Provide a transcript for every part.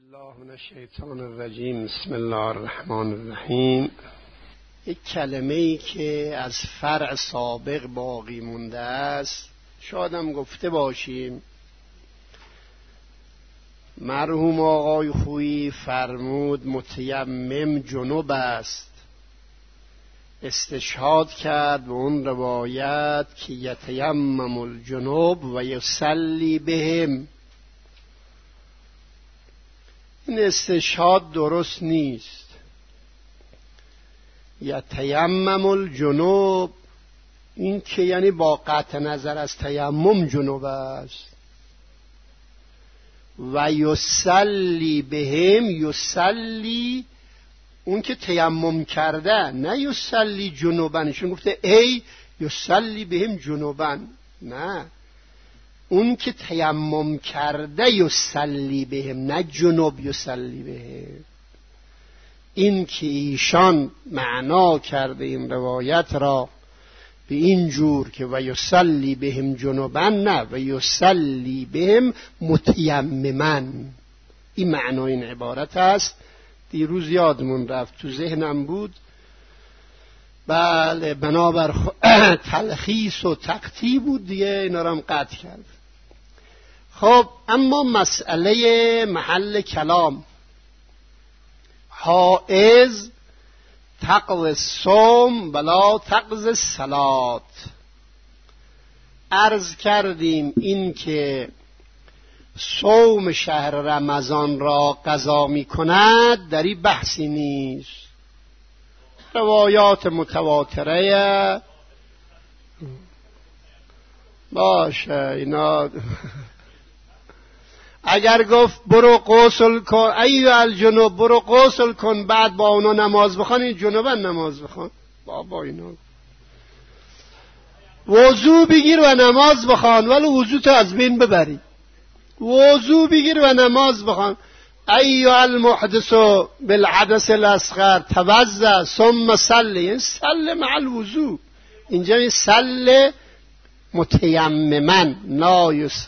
الله من الشیطان الرجیم. بسم الله الرحمن الرحیم. یک کلمه‌ای که از فرع سابق باقی مونده است، شاید هم گفته باشیم. مرحوم آقای خویی فرمود متیمم جنوب است. استشهاد کرد به اون روایت که یتیمم الجنوب و یصلی بهم. این استشهاد درست نیست. یتیمم الجنوب این که یعنی با قطع نظر از تیمم جنوب است. و یصلی بهم، یصلی اون که تیمم کرده، نه یصلی جنوبن. ایشون گفته ای یصلی بهم جنوبن، نه، اون که تیمم کرده یصلی بهم، نه جنوب یصلی بهم. این که ایشان معنا کرده این روایت را به این جور که و یصلی بهم جنوبن، نه، و یصلی بهم متیممن. این معنای این عبارت است. دیروز یادمون رفت، تو ذهنم بود. بله، بنابر تلخیص و تقطیع بود دیگه، اینا رو هم قطع کرد. خب اما مسئله محل کلام، حائض تقضی الصوم ولا تقضی الصلاة. عرض کردیم این که صوم شهر رمضان را قضا می کند در این بحثی نیست. روایات متواتره باشه اینا. اگر گفت برو غسل کن ایو الجنوب، برو غسل کن بعد با اونا نماز بخوان، این جنوبن نماز بخوان. بابا اینا وضو بگیر و نماز بخوان، ولی وضو تو از بین ببری. وضو بگیر و نماز بخوان. ایو المحدث بالحدث الاصغر توضا ثم صلی، این صلی مع الوضو. اینجا صلی متیممن، نایس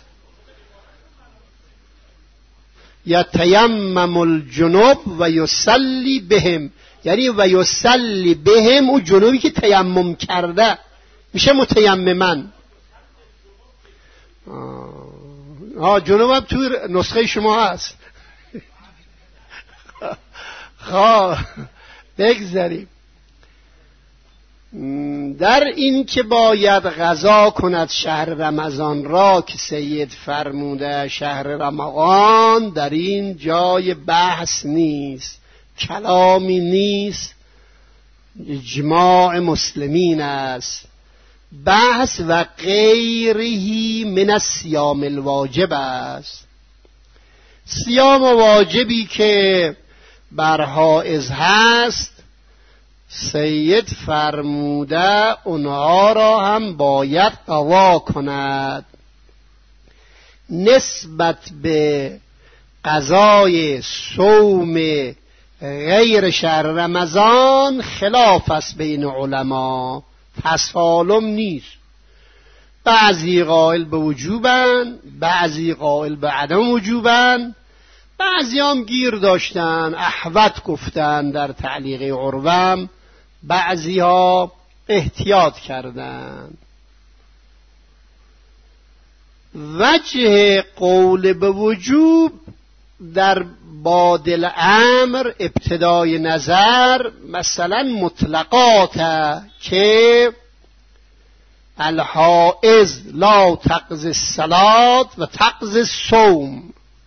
یتیمم الجنوب و یصلی بهم، یعنی و یصلی بهم اون جنوبی که تیمم کرده میشه متیممن. جنوب هم تو نسخه شما هست. خب بگذاریم. در این که باید قضا کند شهر رمضان را که سید فرموده شهر رمضان، در این جای بحث نیست، کلامی نیست، اجماع مسلمین است. بحث و غیره من الصیام الواجب است. صیام واجبی که بر حائض هست، سید فرموده اونها را هم باید قضا کند. نسبت به قضای صوم غیر شهر رمضان خلاف است بین علما، تسالم نیست. بعضی قائل به وجوبن، بعضی قائل به عدم وجوبن، بعضی هم گیر داشتن احوط گفتن در تعلیق عروم، بعضی ها احتیاط کردن. وجه قول به وجوب در بادل امر ابتدای نظر مثلا مطلقات که الحائض لا تقضی الصلاة و تقضی الصوم،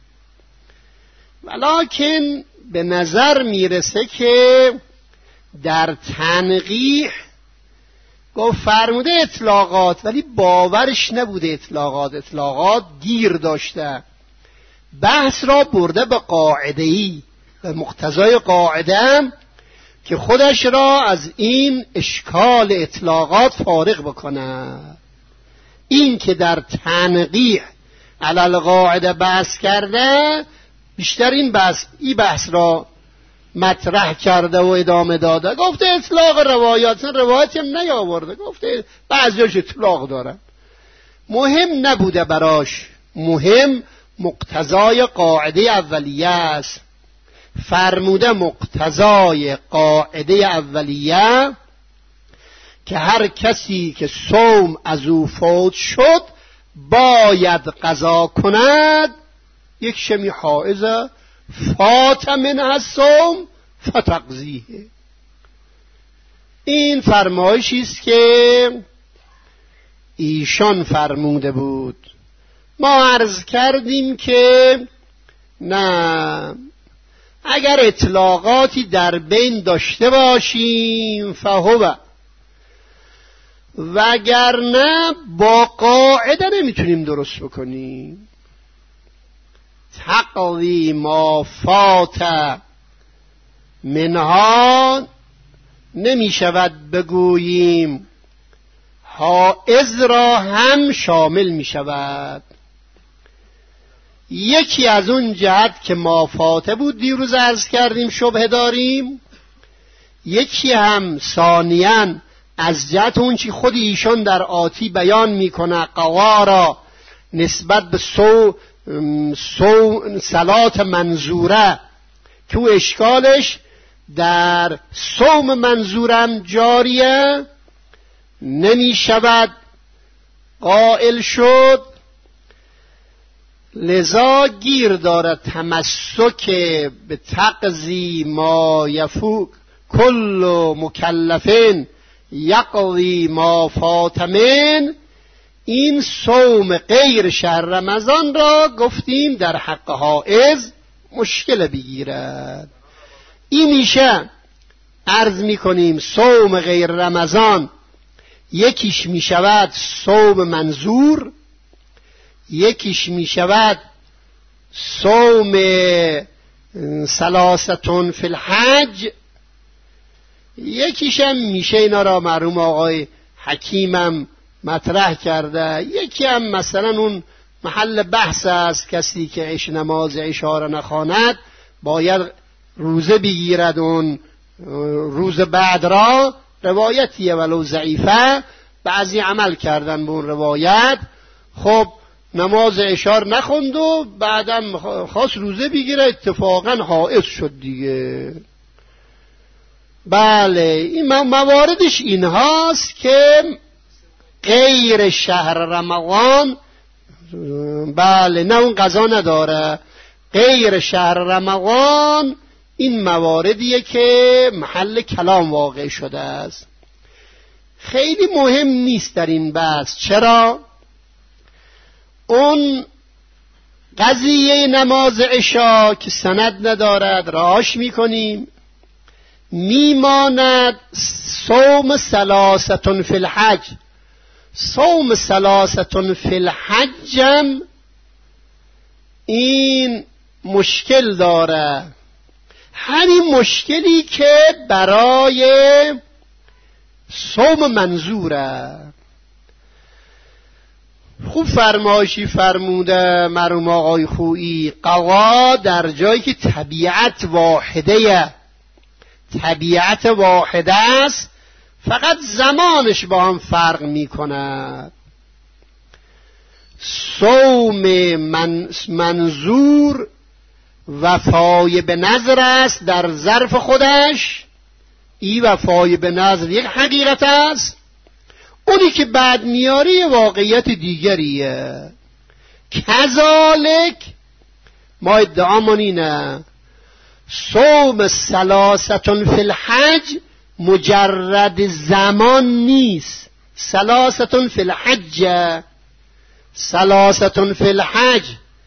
ولکن به نظر میرسه که در تنقیح گفت فرموده اطلاقات، ولی باورش نبوده اطلاقات گیر داشته. بحث را برده به قاعده‌ای، به مقتضای قاعده که خودش را از این اشکال اطلاقات فارغ بکنه. این که در تنقیح علی القاعده بحث کرده، بیشتر این بحث را مطرح کرده و ادامه داده. گفته اطلاق روایات، روایتی هم نیاورده، گفته بعضیش اطلاق داره. مهم نبوده براش، مهم مقتضای قاعده اولیه است. فرموده مقتضای قاعده اولیه که هر کسی که صوم از او فوت شد باید قضا کند. یک شمی حائض فات منها الصوم فتقضیه. این فرمایشی است که ایشان فرموده بود. ما عرض کردیم که نه، اگر اطلاقاتی در بین داشته باشیم فهو، وگرنه با قاعده نمیتونیم درست بکنیم. تقضی ما فات منها نمیشود بگوییم حائض را هم شامل میشود. یکی از اون جهت که ما فاته بود دیروز عرض کردیم شبهه داریم، یکی هم ثانیاً از جهت اون چی خود ایشان در آتی بیان میکنه قضا را نسبت به صلات منظوره که او اشکالش در صوم منظورم جاریه نمی شود قائل شد. لذا گیر دارد تمسک به تقضی ما یفوق کل مکلفین یقضی ما فات من. این صوم غیر شهر رمضان را گفتیم در حق حائض مشکل بگیرد. این میشه عرض میکنیم صوم غیر رمضان یکیش میشود صوم منظور، یکیش میشود صوم ثلاثتون فی الحج، یکیشم میشه، اینا را مرحوم آقای حکیمم مطرح کرده، یکی هم مثلا اون محل بحث است، کسی که نماز عشا را نخواند باید روزه بگیرد، اون روز بعد را روایتیه ولو ضعیفه، بعضی عمل کردن به اون روایت. خب نماز عشا نخوند و بعدم خواست روزه بگیره، اتفاقا حائض شد دیگه. بله این مواردش اینهاست که غیر شهر رمضان، بله نه اون قضا نداره، غیر شهر رمضان این مواردیه که محل کلام واقع شده است. خیلی مهم نیست در این بحث. چرا؟ اون قضیه نماز عشا که سند ندارد رهاش میکنیم، میماند صوم ثلاثتون فی الحج. صوم ثلاثتون فی الحجم این مشکل داره، همین مشکلی که برای صوم منظوره. خوب فرمایشی فرموده مرحوم آقای خویی، قضا در جایی که طبیعت واحده است، فقط زمانش با هم فرق می کند. صوم منظور وفای به نظر است در ظرف خودش، این وفای به نظر یک حقیقت است، اونی که بعد میاری واقعیت دیگریه. کذالک ما ادعامون اینه صوم ثلاثتون فی الحج مجرد زمان نیست. ثلاثتون فی الحج، ثلاثتون فی الحج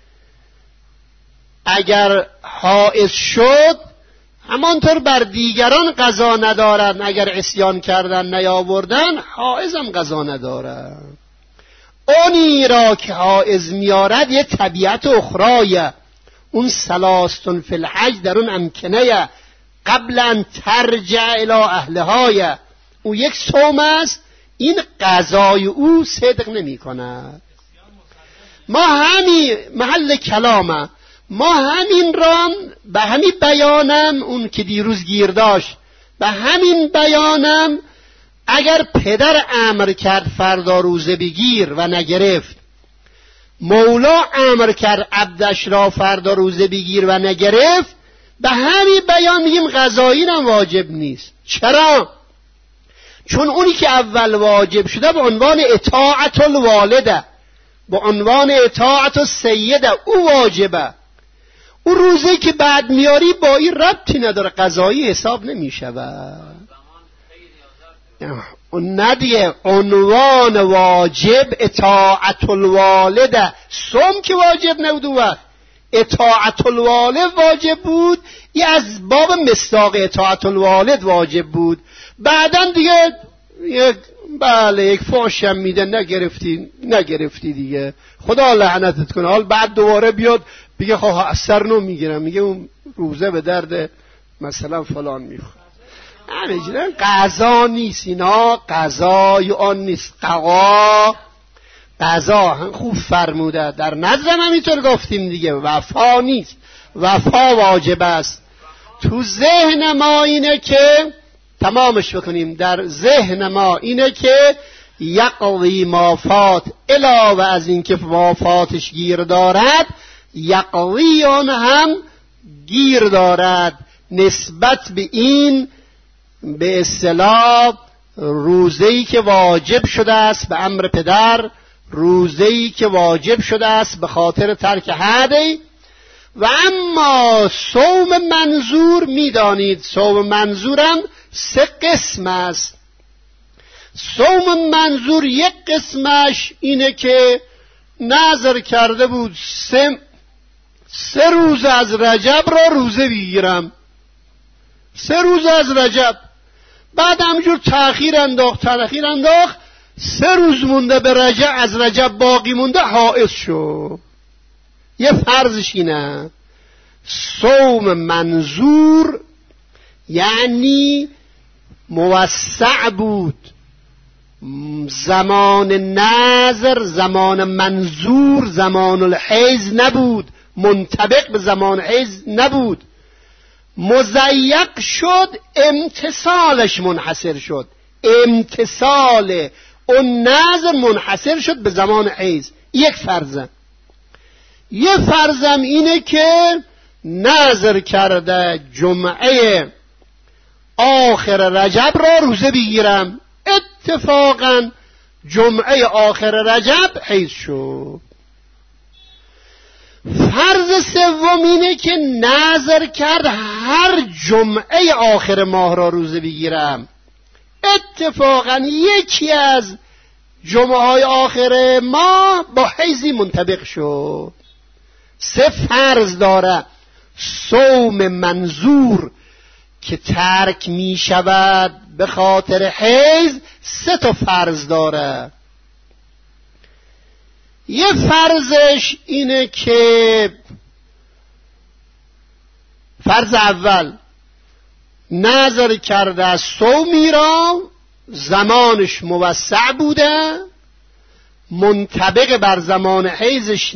اگر حائض شد همانطور بر دیگران قضا ندارن، اگر عصیان کردن نیاوردن حائضم قضا ندارن. اونی را که حائض میارد یه طبیعت اخرایه، اون ثلاثتون فی الحج در اون امکنه قبل ان ترجع الی اهلهای، او یک صوم است، این قضای او صدق نمی کند. ما همین محل کلامه، ما همین رام به همین بیانم اون که دیروز گیر داشت، به همین بیانم اگر پدر امر کرد فردا روزه بگیر و نگرفت مولا امر کرد عبدش را فردا روزه بگیر و نگرفت، به همین بیان میگیم قضایی هم واجب نیست. چرا؟ چون اونی که اول واجب شده به عنوان اطاعت الوالده، به عنوان اطاعت السیده، او واجبه. اون روزه که بعد میاری با این ربطی نداره، قضایی حساب نمیشه. اون ندیه عنوان واجب اطاعت الوالده. صوم که واجب نبود، وقت اطاعت الوالد واجب بود، یه از باب مصداق اطاعت الوالد واجب بود. بعدن دیگه یک فحشم میده، نگرفتی دیگه، خدا لعنتت کنه. حال بعد دوباره بیاد بگه خب اثر نو میگیرم، میگه اون روزه به درد مثلا فلان میخواد. همینجوری قضا نیست، اینا قضای آن نیست. قضا خوب فرموده، در نظرم همینطور گفتیم دیگه، وفا نیست، وفا واجب است. تو ذهن ما اینه که تمامش بکنیم، در ذهن ما اینه که یقضی ما فات، علاوه از این که ما فاتش گیر دارد، یقضی آن هم گیر دارد. نسبت به این به اصطلاح روزه‌ای که واجب شده است به امر پدر، روزه‌ای که واجب شده است به خاطر ترک حدی. و اما صوم منظور، میدانید صوم منظورم 3 قسم است. صوم منظور یک قسمش اینه که نظر کرده بود 3 روز از رجب را روزه بگیرم، 3 روز از رجب، بعد همجور تأخیر انداخت 3 روز مونده به رجب، از رجب باقی مونده، حائض شد. یه فرضش اینه. صوم منظور یعنی موسع بود، زمان نظر، زمان منظور، زمان الحیض نبود، منطبق به زمان حیض نبود، مضیق شد، امتصالش منحصر شد، امتصال اون نظر منحصر شد به زمان حیض. یک فرضم. یه فرضم اینه که نظر کرده جمعه آخر رجب را روزه بگیرم، اتفاقا جمعه آخر رجب حیض شد. فرض سوم اینه که نظر کرد هر جمعه آخر ماه را روزه بگیرم، اتفاقا یکی از جمعه های آخر ماه با حیضی منطبق شد. 3 فرض داره صوم منظور که ترک می شود به خاطر حیض. 3 تا فرض داره. یه فرضش اینه که فرض اول نظر کرده از صومی را زمانش موسع بوده، منطبق بر زمان حیضش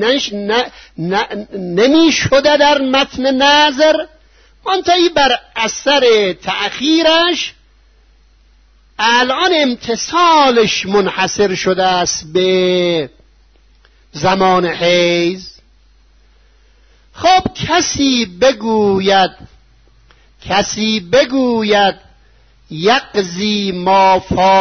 نمی شده در متن نظر، منتهی بر اثر تأخیرش الان امتصالش منحصر شده است به زمان حیض. خب کسی بگوید یقضی ما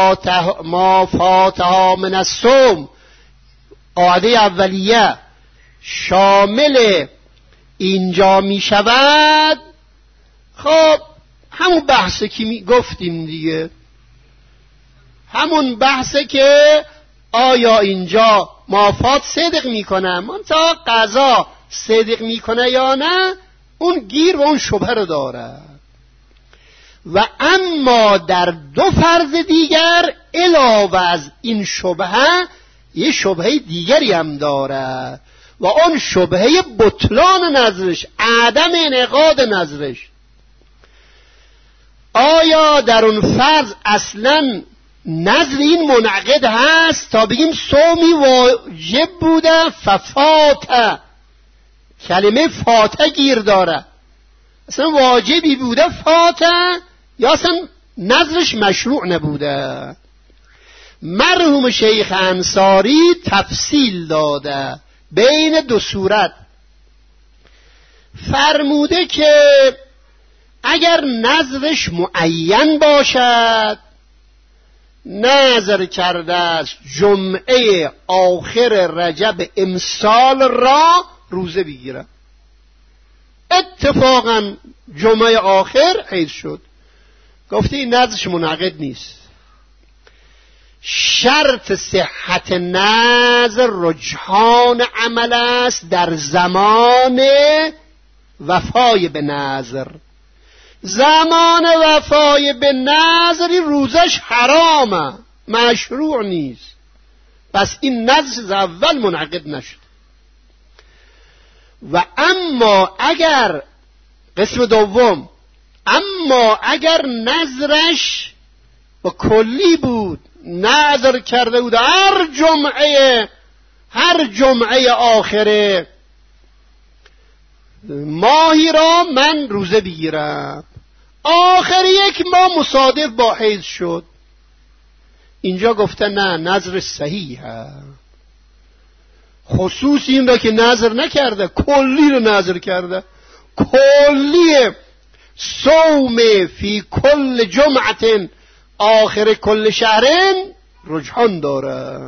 فاتها من الصوم، قاعده اولیه شامل اینجا می شود. خب همون بحثه که گفتیم دیگه، همون بحثه که آیا اینجا مافات صدق میکنه، منتها قضا صدق میکنه یا نه، اون گیر و اون شبهه رو داره. و اما در 2 فرض دیگر علاوه از این شبهه یه شبهه دیگری هم داره و اون شبهه بطلان نظرش، عدم انعقاد نظرش. آیا در اون فرض اصلا نظر این منعقد هست تا بگیم صومی واجب بوده ففاته، کلمه فاته گیر داره، اصلا واجبی بوده فاته، یا اصلا نظرش مشروع نبوده؟ مرحوم شیخ انصاری تفصیل داده بین دو صورت. فرموده که اگر نظرش معین باشد، نظر کرده است جمعه آخر رجب امسال را روزه بگیره. اتفاقا جمعه آخر عید شد، گفته این نظرش منعقد نیست. شرط صحت نظر رجحان عمل است در زمان وفای به نظر. زمان وفای به نظری روزش حرامه، مشروع نیست، پس این نظر از اول منعقد نشد. و اما اگر قسم دوم، اما اگر نظرش با کلی بود، نظر کرده بود هر جمعه آخره ماهی را من روزه بگیرم، آخر یک ماه مصادف با حیض شد، اینجا گفته نه، نظر صحیحه. خصوص این را که نظر نکرده، کلی رو نظر کرده. کلی صوم فی کل جمعه آخر کل شهرین رجحان داره.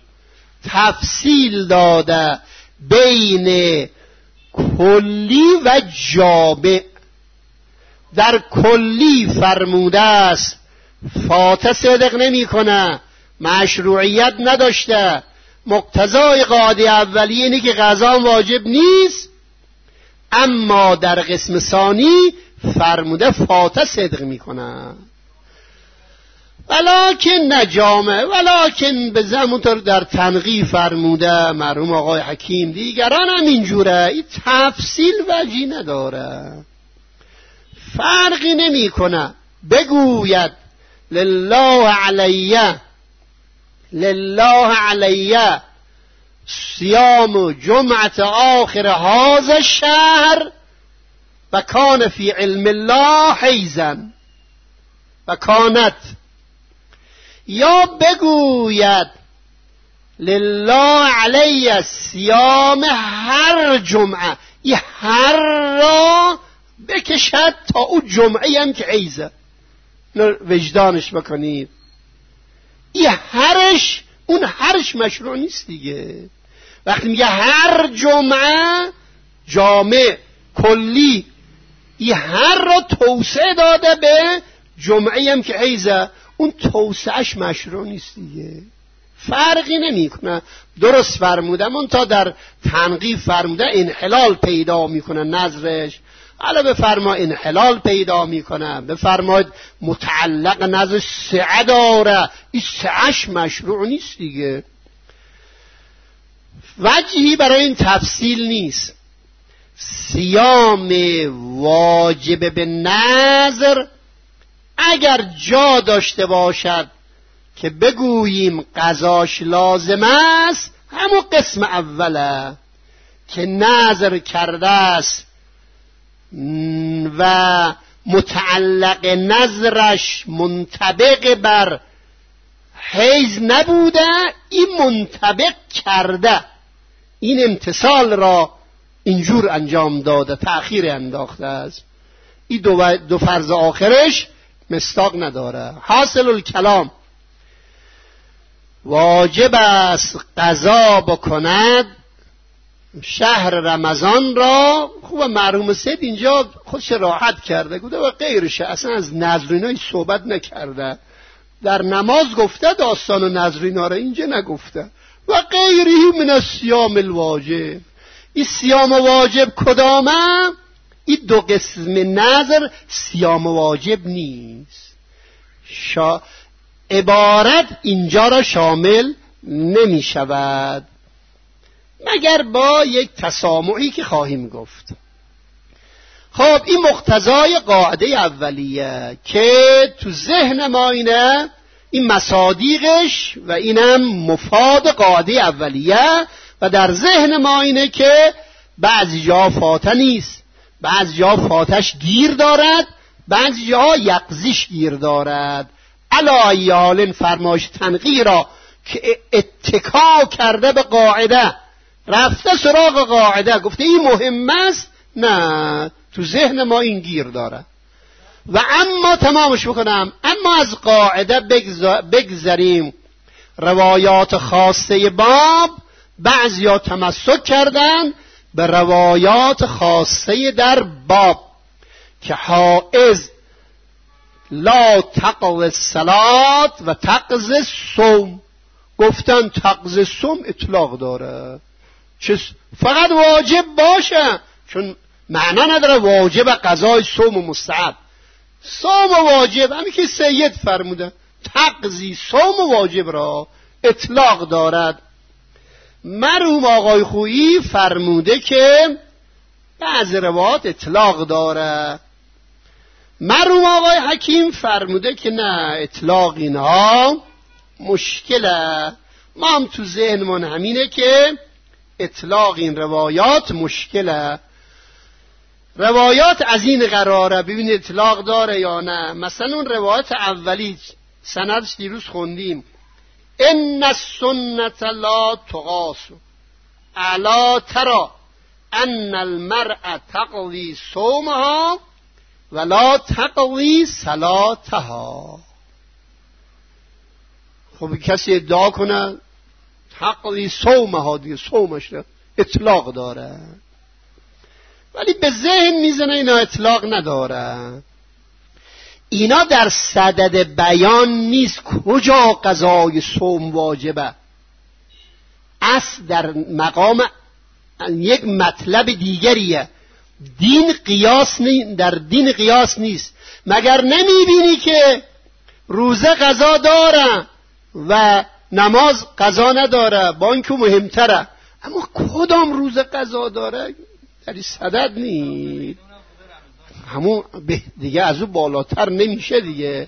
تفصیل داده بین کلی و جامع. در کلی فرموده است فاته صدق نمی کنه، مشروعیت نداشته، مقتضای قاعده اولیه اینه که قضا واجب نیست. اما در قسم ثانی فرموده فاته صدق می کنه، ولکن نجامه، ولکن به زمونطور در تنقیح فرموده مرحوم آقای حکیم، دیگران هم اینجوره. این تفصیل وجهی نداره، فرقی نمی کنه. بگوید لله علیه صیام جمعه آخر هذا الشهر و کان فی علم الله حیزا و کانت، یا بگوید لله علیه صیام هر جمعه، این هر را بکشد تا او جمعه هم که عیزه، وجدانش بکنید. این هرش، اون هرش مشروع نیست دیگه. وقتی میگه هر جمعه جامع کلی، این هر را توسعه داده به جمعه هم که عیزه، اون توسعهش مشروع نیست دیگه، فرقی نمی کنه. درست فرموده، من تا در تنقیح فرموده انحلال پیدا میکنه نظرش. حالا بفرما انحلال پیدا میکنه، بفرماید متعلق نظر سعه داره، این سعهش مشروع نیست دیگه. وجهی برای این تفصیل نیست. صیام واجب به نظر اگر جا داشته باشد که بگوییم قضاش لازم است، همون قسم اوله که نظر کرده است و متعلق نظرش منطبق بر حیز نبوده، این منطبق کرده، این امتصال را اینجور انجام داده، تأخیر انداخته است. این دو فرض آخرش مصداق نداره. حاصل الکلام، واجب است قضا بکند شهر رمضان را. خوب مرحوم سید اینجا خودش راحت کرده، گفته و غیرشه، اصلا از نذرینای صحبت نکرده. در نماز گفته داستان و نذرینا را، اینجا نگفته. و غیره من الصیام الواجب، این صیام واجب کدامه؟ این دو قسم نظر صیام واجب نیست. عبارت اینجا را شامل نمی شود مگر با یک تسامحی که خواهیم گفت. خب این مقتضای قاعده اولیه که تو ذهن ما اینه، این مصادیقش و اینم مفاد قاعده اولیه، و در ذهن ما اینه که بعضی جا فاته نیست، بعضی جا فاتش گیر دارد، بعضی جا یقضیش گیر دارد. علی ایال فرمایش تنقیح را که اتکا کرده به قاعده، رفته سراغ قاعده، گفته این مهم است، نه تو ذهن ما این گیر داره. و اما تمامش بکنم، اما از قاعده بگذریم. روایات خاصه باب بعضیا تمسک کردن به روایات خاصه در باب که حائض لا تقضی الصلاة و تقضی الصوم، گفتن تقضی الصوم اطلاق داره، فقط واجب باشه، چون معنا نداره واجب قضای صوم و مستحب. صوم و واجب همین که سید فرموده، تقضی صوم و واجب را اطلاق دارد. مرحوم آقای خویی فرموده که بعض روایات اطلاق داره، مرحوم آقای حکیم فرموده که نه، اطلاق اینها مشکله. ما هم تو ذهنمون همینه که اطلاق این روایات مشکله. روایات از این قراره ببینید اطلاق داره یا نه. مثلا اون روایت اولی سندش دیروز خوندیم، ان السنة لا تقاس الا ترى ان المرأة تقضی صومها ولا تقضی صلاتها. خب کسی ادعا کنه تقضی صومها، دیگه صومش اطلاق داره، ولی به ذهن میزنه اینا اطلاق نداره. اینا در صدد بیان نیست کجا قضای صوم واجبه، اصل در مقام یک مطلب دیگریه. دین قیاس در دین قیاس نیست. مگر نمیبینی که روزه قضا داره و نماز قضا نداره، با اینکه مهمتره، اما کدام روزه قضا داره در این صدد نیست، همون دیگه از اون بالاتر نمیشه دیگه.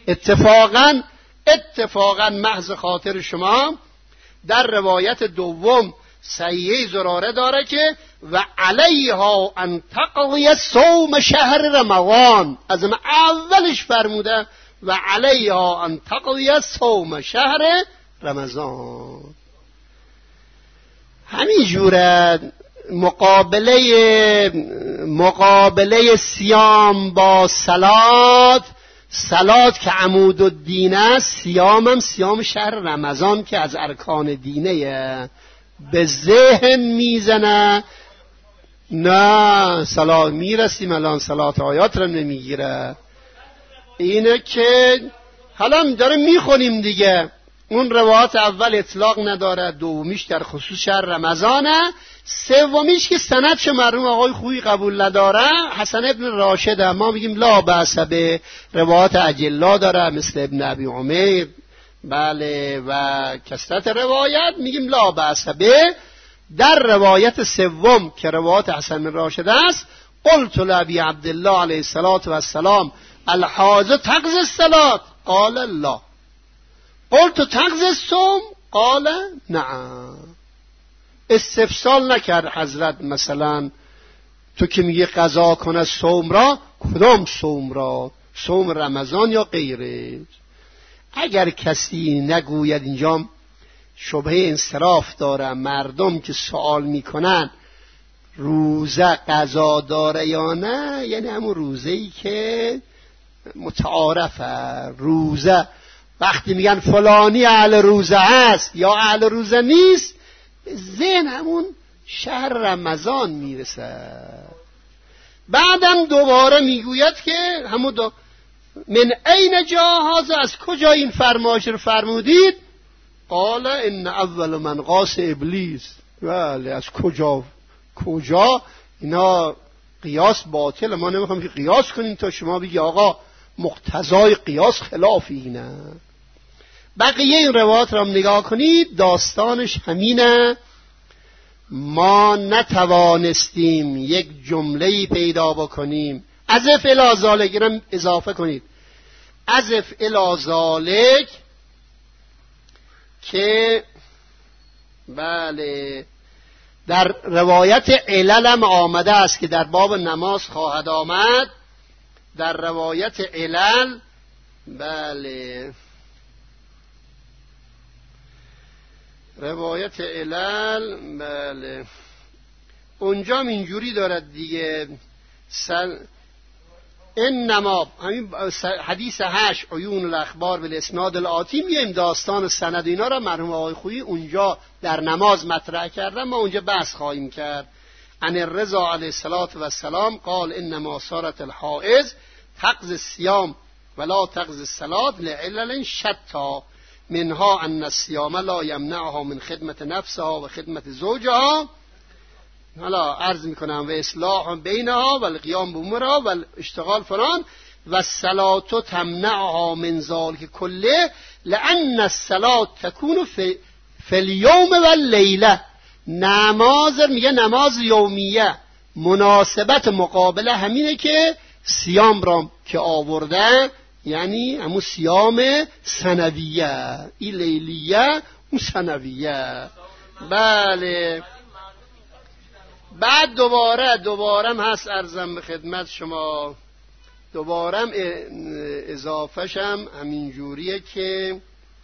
اتفاقا محض خاطر شما در روایت دوم صحیحه زراره داره که و علیها ان تقضی صوم شهر رمضان، از ما اولش فرموده و علیها ان تقضی صوم شهر رمضان. همین جوره مقابله صیام با صلات که عمود الدین است، صیام هم صیام شهر رمضان که از ارکان دینه، به ذهن میزنه. نه صلات میرسیم الان، صلات آیات رو نمیگیره. اینه که حالا داره میخونیم دیگه. اون روایات اول اطلاق نداره، دومیش در خصوص شهر رمضانه، سومیش که سندش مرحوم آقای خویی قبول نداره حسن ابن راشد، ما میگیم لا بأس به روایات اجلا داره مثل ابن ابی عمیر، بله، و کثرت روایت میگیم لا بأس به. در روایت سوم که روایت حسن بن راشد است، قلت لابی عبدالله علیه السلام الحاض تقضی الصلاة قال لا، قلت تقضی الصوم قال نعم. استفسال نکرد حضرت مثلا تو که میگه قضا کنه صوم را، کدام صوم را، صوم رمضان یا غیره؟ اگر کسی نگوید اینجا شبهه انصراف داره، مردم که سوال میکنن روزه قضا داره یا نه، یعنی همون روزه‌ای که متعارفه. روزه وقتی میگن فلانی اهل روزه هست یا اهل روزه نیست، ذهن همون شهر رمضان میرسه. بعدم دوباره میگوید که همون من این جاهاز، از کجا این فرمایش رو فرمودید؟ قال ان اول من قاس ابلیس. بله، از کجا اینا قیاس باطل، ما نمیخوام که قیاس کنیم تا شما بگی آقا مقتضای قیاس خلاف اینه. بقیه این روایات را نگاه کنید، داستانش همینه. ما نتوانستیم یک جمله‌ای پیدا بکنیم ازف الی ذالک، را اضافه کنید ازف الی ذالک، که بله در روایت علل هم آمده است که در باب نماز خواهد آمد. در روایت علل بله، روایت علل. بله، اونجا اینجوری دارد دیگه. انما همین حدیث 8 عیون الاخبار بالاسناد الآتی، میایم داستان سند اینا را مرحوم آقای خویی اونجا در نماز مطرح کردن، ما اونجا بحث خواهیم کرد. عن الرضا علیه السلام قال انما صارت الحائض تقضی الصيام ولا تقضی الصلاة لعلل شتى منها ان الصيام لا يمنعها من خدمت نفسها و خدمت زوجها، حالا عرض میکنم، و اصلاح بینها و القیام بامورها و اشتغال فلان، و الصلاة تمنعها من ذلك کله لان الصلاة تكون فی الیوم و اللیله. نماز میگه نماز یومیه، مناسبت مقابله همینه که صیام را که آورده، یعنی همون صیام سنویه، این لیلیه اون سنویه. بله، بعد دوباره هست عرضم به خدمت شما، دوباره اضافهشم همین جوریه که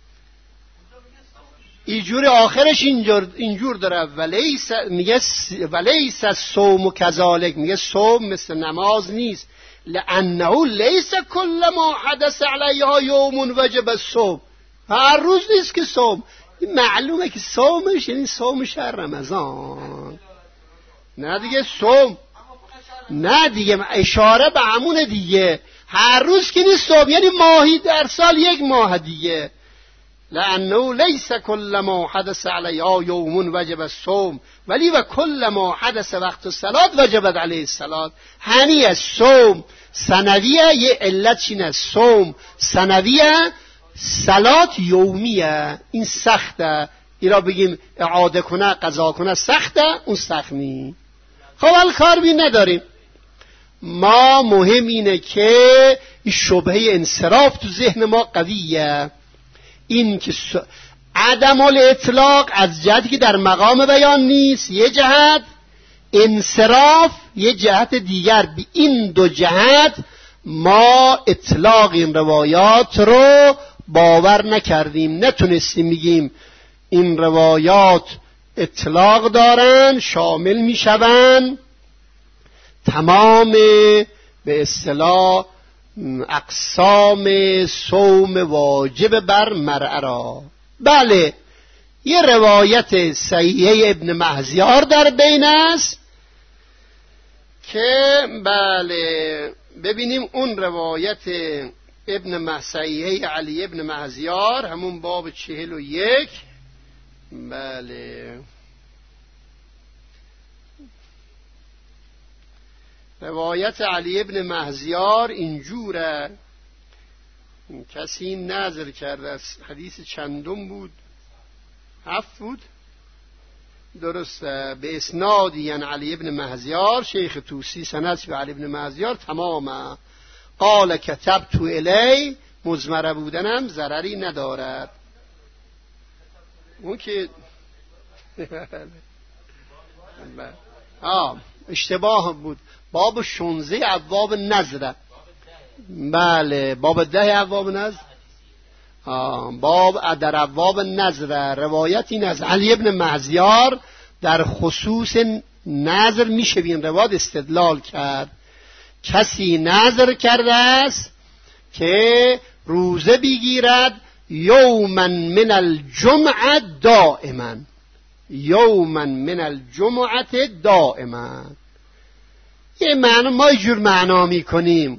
اینجوری آخرش اینجور داره، میگه ولیس الصوم کذالک، میگه صوم مثل نماز نیست، لانه لیس کل ما حدث علیها یوم وجب الصوم، هر روز نیست که صوم. معلومه که صومش یعنی صوم شهر رمضان، نه دیگه صوم، نه دیگه اشاره به همونه دیگه، هر روز که نیست صوم، یعنی ماهی در سال یک ماه دیگه. لانه لیس کل ما حدث علیها یوم وجب الصوم ولی و کل ما حدث وقت الصلاة وجبت علیه الصلاة. هنی از صوم سنویه، یه علت چینه، صوم سنویه، صلات یومیه، این سخته، ایرا بگیم اعاده کنه قضا کنه سخته، اون سخت نی. خب حال کار بی نداریم، ما مهم اینه که این شبهه انصراف تو ذهن ما قویه، این که عدم الاطلاق از جهتی که در مقام بیان نیست یه جهت، انصراف یه جهت دیگر. به این دو جهت ما اطلاق این روایات رو باور نکردیم، نتونستیم بگیم این روایات اطلاق دارن، شامل میشون تمام به اصطلاح اقسام صوم واجب بر مرأة را. بله، یه روایت صحیحه ابن مهزیار در بین است که بله ببینیم اون روایت صحیحه علی ابن مهزیار، همون باب 41. بله، روایت علی ابن مهزیار اینجوره، کسی نظر کرده است، حدیث چندم بود؟ 7 بود، درسته، به اسنادی یعنی علی ابن مهزیار، شیخ توسی سندش به علی ابن مهزیار تمامه. قال کتبت الی، مضمره بودنم ضرری ندارد. اون که اشتباه بود، باب 16 ابواب نظر. بله، باب 10 ابواب نظر، باب در ابواب نظر روایتی نظر علی ابن مهزیار در خصوص نظر میشه بین روایت استدلال کرد. کسی نظر کرده است که روزه بگیرد یوما من الجمعه دائما، یوما من الجمعه دائما. یه معنی ما جور معنا میکنیم،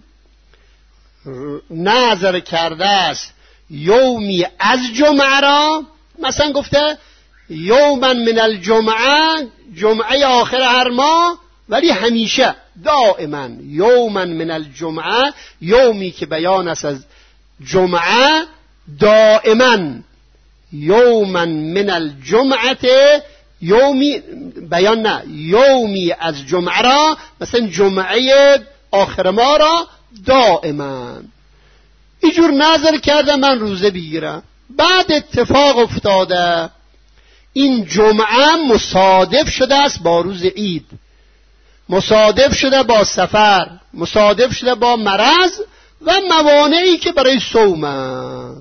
نظر کرده است یومی از جمعه را، مثلا گفته یوما من الجمعه، جمعه آخر هر ماه، ولی همیشه دائما یوما من الجمعه، یومی که بیان است از جمعه، دائما یوما من الجمعه، یومی بیان نه، یومی از جمعه را، مثلا جمعه آخر ما را دائما. اینجور نظر کرده من روزه بگیرم. بعد اتفاق افتاده این جمعه مصادف شده است با روز عید، مصادف شده با سفر، مصادف شده با مرض، و موانعی که برای صوم.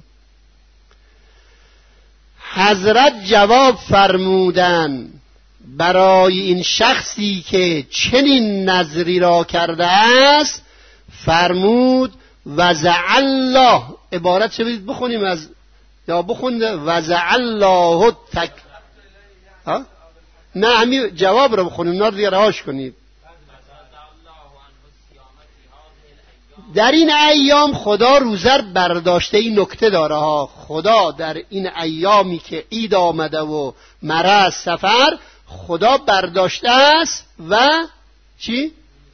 حضرت جواب فرمودن برای این شخصی که چنین نذری را کرده است، فرمود وضع الله، عبارت چه بدید بخونیم از یا بخونده وضع الله نه همین جواب رو بخونیم، اینا رو دیگه رهاش کنید. در این ایام خدا روزه برداشته. این نکته داره ها، خدا در این ایامی که عید آمده و مرض سفر خدا برداشته است و چی؟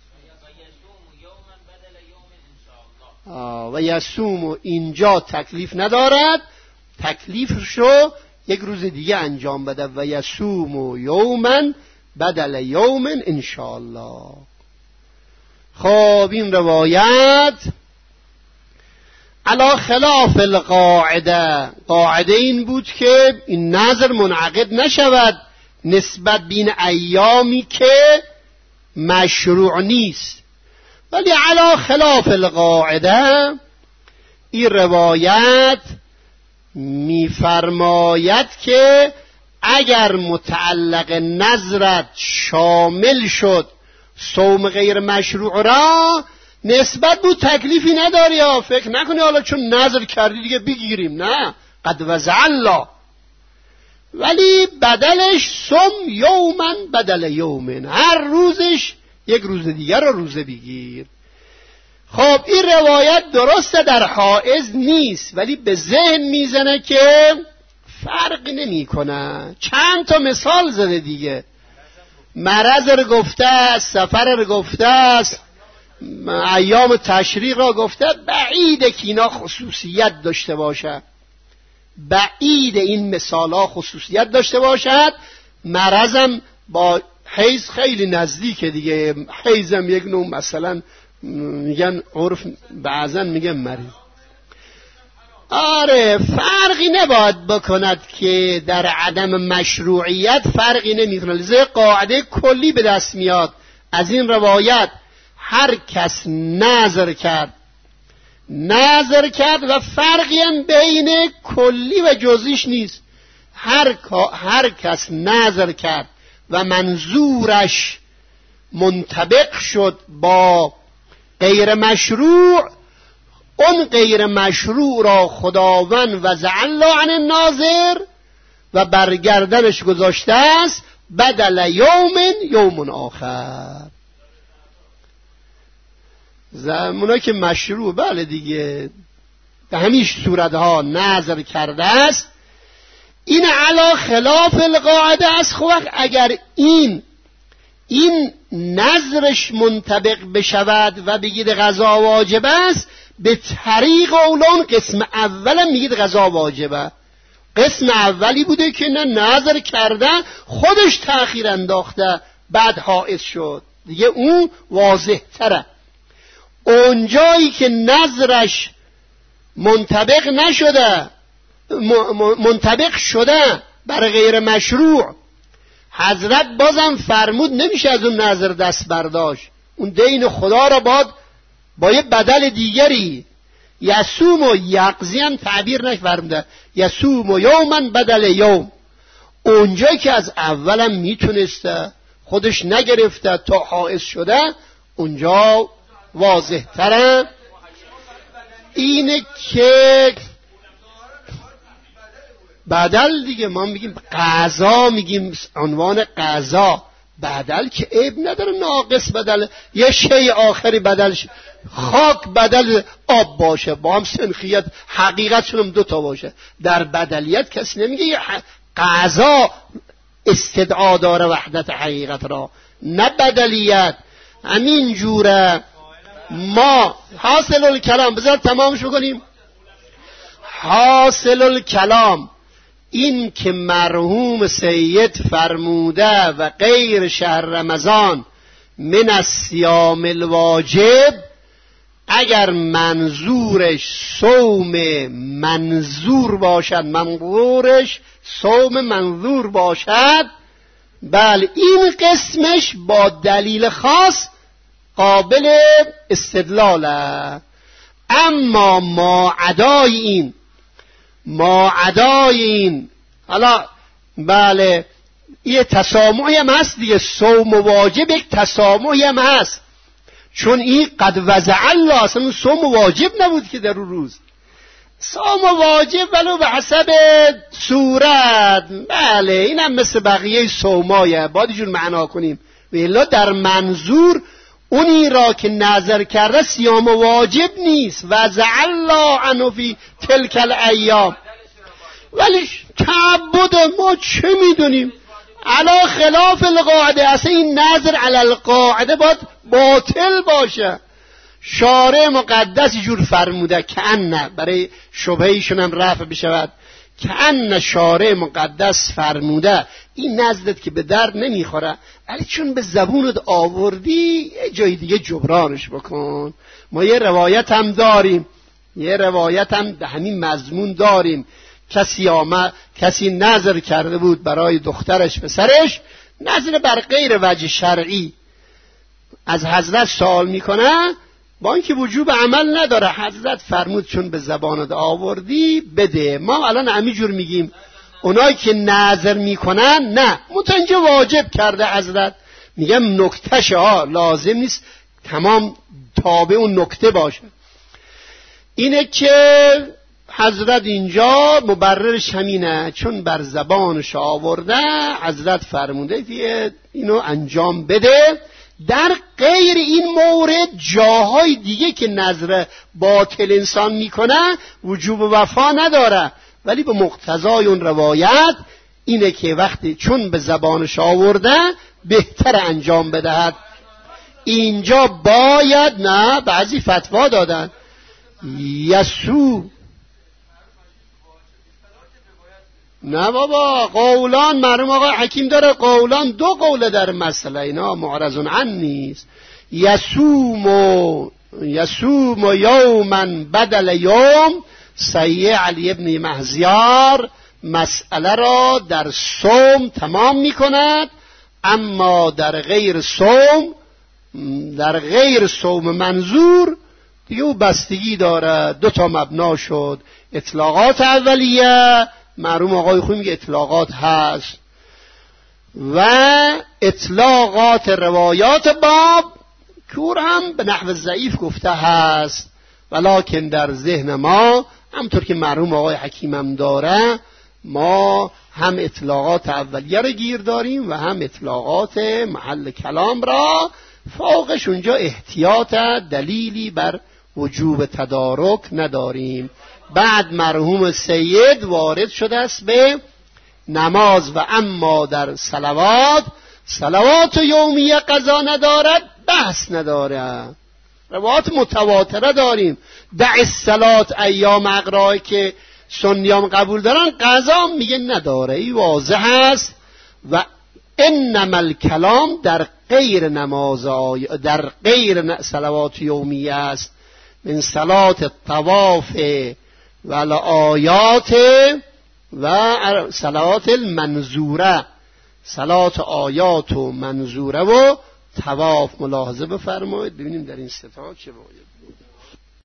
و یصوم، اینجا تکلیف ندارد، تکلیفش رو یک روز دیگه انجام بده. و یصوم یوما بدل یوم انشاءالله. خب این روایت علی خلاف القاعده، قاعده این بود که این نظر منعقد نشود نسبت به این ایامی که مشروع نیست، ولی علی خلاف القاعده این روایت میفرماید که اگر متعلق نظرت شامل شد صوم غیر مشروع را، نسبت بود تکلیفی نداری. یا فکر نکنی حالا چون نظر کردی دیگه بگیریم، نه، قد وضع الله، ولی بدلش صوم یوما بدل یومن، هر روزش یک روز دیگر رو روزه بگیر. خب این روایت درسته در حائض نیست، ولی به ذهن میزنه که فرق نمی کنه. چند تا مثال زده دیگه، مرض رو گفته است، سفر رو گفته است، ایام تشریق را گفته. بعیده که اینا خصوصیت داشته باشه، بعید این مثال ها خصوصیت داشته باشد. مرضم با حیض خیلی نزدیکه دیگه، حیضم یک نوع مثلا میگن عرف بعضا میگن مریض. آره فرقی نباید بکند که در عدم مشروعیت فرقی نمیکنه. لذا قاعده کلی به دست میاد از این روایت، هر کس نظر کرد و فرقی هم بین کلی و جزئیش نیست. هر کس نظر کرد و منظورش منطبق شد با غیر مشروع، اون غیر مشروع را خداوند وضع الله عن الناظر و برگردنش گذاشته است بدل یوم آخر. زمونا که مشروع بله دیگه به همیش صورتها نظر کرده است، این علا خلاف القاعده است. خب اگر این نظرش منطبق بشود و بگید قضا واجب است، به طریق اولان قسم اول میگید قضا واجبه. قسم اولی بوده که نه نظر کرده خودش تأخیر انداخته بعد حائض شد، دیگه اون واضح تره. اونجایی که نظرش منطبق نشده، منطبق شده بر غیر مشروع، حضرت بازم فرمود نمیشه از اون نظر دست برداشت، اون دین خدا را با یه بدل دیگری یصوم و یقضی هم تعبیر نفرموده، یصوم و یوما بدل یوم. اونجایی که از اولم میتونسته خودش نگرفته تا حائض شده، اونجا واضح تره. اینه که بدل دیگه ما میگیم قضا، میگیم عنوان قضا، بدل که عیب نداره، ناقص بدل، یه شی آخری بدل، خاک بدل آب باشه، با هم سنخیت حقیقتشون هم دوتا باشه. در بدلیت کسی نمیگه قضا استدعا داره وحدت حقیقت را، نه بدلیت. همین جوره ما حاصل الکلام، بذار تمامش بکنیم. حاصل الکلام این که مرحوم سید فرموده و غیر شهر رمضان من الصیام الواجب، اگر منظورش صوم منظور باشد، منظورش صوم منظور باشد، بله این قسمش با دلیل خاص قابل استدلاله. اما ما عدای این حالا بله یه تسامحی هم هست دیگه، صوم واجب یک تسامحی هم هست، چون این قد وضع الله، اصلا صوم واجب نبود که در اون روز، صوم واجب ولو به حسب صورت، بله این هم مثل بقیه صومایه، باید جور معنا کنیم. ولی در منظور اونی را که نظر کرده صیام واجب نیست، وضع الله عنه فی تلک الایام، ولی تعبد ما چه میدونیم علا خلاف القاعده، اصلا این نظر علی القاعده باید باطل باشه. شارع مقدس جور فرموده که ان، برای شبهیشون هم رفع بشود، که ان شارع مقدس فرموده این نزدت که به در نمیخوره، ولی چون به زبونت آوردی یه جای دیگه جبرانش بکن. ما یه روایت هم داریم، یه روایت هم به همین مضمون داریم، کسی نظر کرده بود برای دخترش پسرش، نظر بر غیر وجه شرعی، از حضرت سوال میکنه، با اینکه وجوب عمل نداره، حضرت فرمود چون به زبانت آوردی بده. ما الان همینجور میگیم، اونایی که نظر میکنن نه، متنجه واجب کرده حضرت، میگم نکتهش لازم نیست تمام تابع اون نکته باشه. اینه که حضرت اینجا مبررش همینه، چون بر زبانش آورده حضرت فرموده که اینو انجام بده. در غیر این مورد جاهای دیگه که نظر باطل انسان میکنه وجوب وفا نداره، ولی به مقتضای اون روایت اینه که وقتی چون به زبانش آورده بهتر انجام بدهد. اینجا باید، نه بعضی فتوا دادن یسو، نه بابا قولان مرحوم آقای حکیم داره، قولان دو قوله در مسئله، اینا معرضون عن نیست. یسوم یوما بدل یوم، سیه علی ابن محزیار مسئله را در صوم تمام می کند، اما در غیر صوم منظور دیگه او بستگی داره. دو تا مبنا شد، اطلاقات اولیه، معلوم آقای خوی میگه اطلاقات هست، و اطلاقات روایات باب کور هم به نحو ضعیف گفته هست، ولکن در ذهن ما همطور که مرحوم آقای حکیم هم داره، ما هم اطلاقات اولیه رو گیر داریم و هم اطلاقات محل کلام را، فوقش اونجا احتیاط دلیلی بر وجوب تدارک نداریم. بعد مرحوم سید وارد شده است به نماز، و اما در صلوات یومیه قضا ندارد، بحث نداره، روایات متواتره داریم. دع الصلات ایام اقرای که سنیام قبول دارن، قضا میگه نداره، این واضح است. و انما الکلام در غیر نماز در غیر صلوات یومیه است، من صلات الطواف و آیات و صلات المنظوره، صلات آیات و منظوره و طواف. ملاحظه بفرمایید ببینیم در این ستا چه باید.